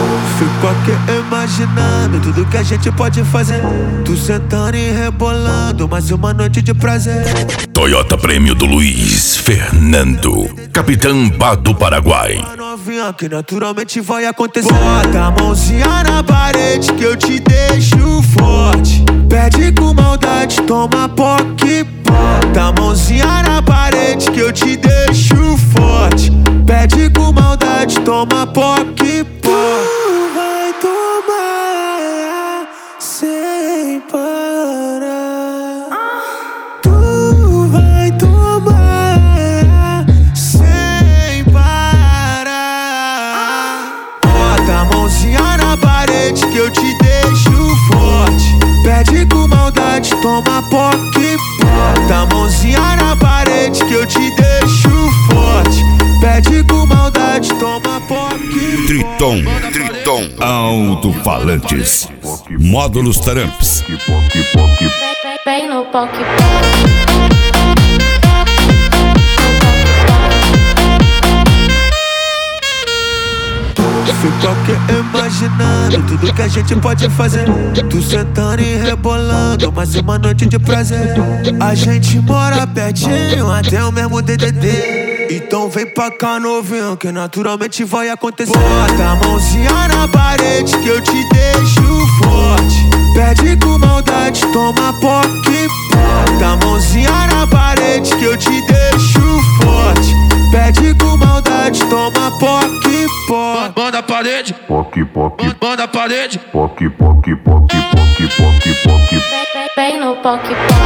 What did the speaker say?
Fico aqui imaginando tudo que a gente pode fazer. Tu sentando e rebolando, mais uma noite de prazer. Toyota Prêmio do Luiz Fernando, Capitão Pá do Paraguai. Novinha que naturalmente vai acontecer. Bota a mãozinha na parede que eu te deixo forte. Pede com maldade, toma POC. Bota a mãozinha na parede que eu te deixo forte. Pede com maldade, toma POC. Tu vai tomar sem parar. Tu vai tomar sem parar. Bota a mãozinha na parede que eu te deixo forte. Pede com maldade, toma POC. Bota a mãozinha na parede que eu te deixo forte. Pede com maldade, toma POC. Triton Alto-Falantes, Módulos Tramps. Vem no POC. Fico aqui imaginando tudo que a gente pode fazer. Tu sentando e rebolando, mais uma noite de prazer. A gente mora pertinho, até o mesmo DDD. Então vem pra cá, novinho, que naturalmente vai acontecer. Bota a mãozinha na parede que eu te deixo forte. Pede com maldade, toma POC. Bota a mãozinha na parede que eu te deixo forte. Pede com maldade, toma POC. Banda a parede, POC, POC, banda a parede. POC, POC, POC, POC, POC, POC. Vem no POC.